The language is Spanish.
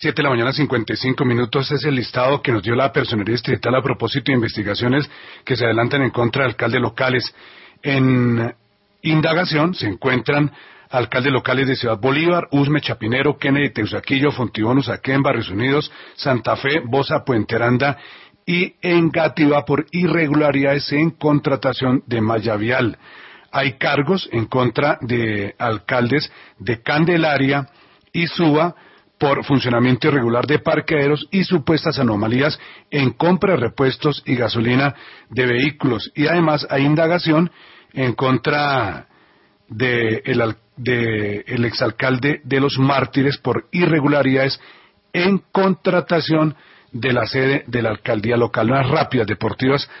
7 de la mañana, 55 minutos, es el listado que nos dio la Personería Distrital a propósito de investigaciones que se adelantan en contra de alcaldes locales. En indagación se encuentran alcaldes locales de Ciudad Bolívar, Usme, Chapinero, Kennedy, Teusaquillo, Fontibón, Usaquén, Barrios Unidos, Santa Fe, Bosa, Puente Aranda y Engativá por irregularidades en contratación de malla vial. Hay cargos en contra de alcaldes de Candelaria y Suba por funcionamiento irregular de parqueaderos y supuestas anomalías en compra de repuestos y gasolina de vehículos. Y además hay indagación en contra de el exalcalde de Los Mártires por irregularidades en contratación de la sede de la alcaldía local. Unas rápidas deportivas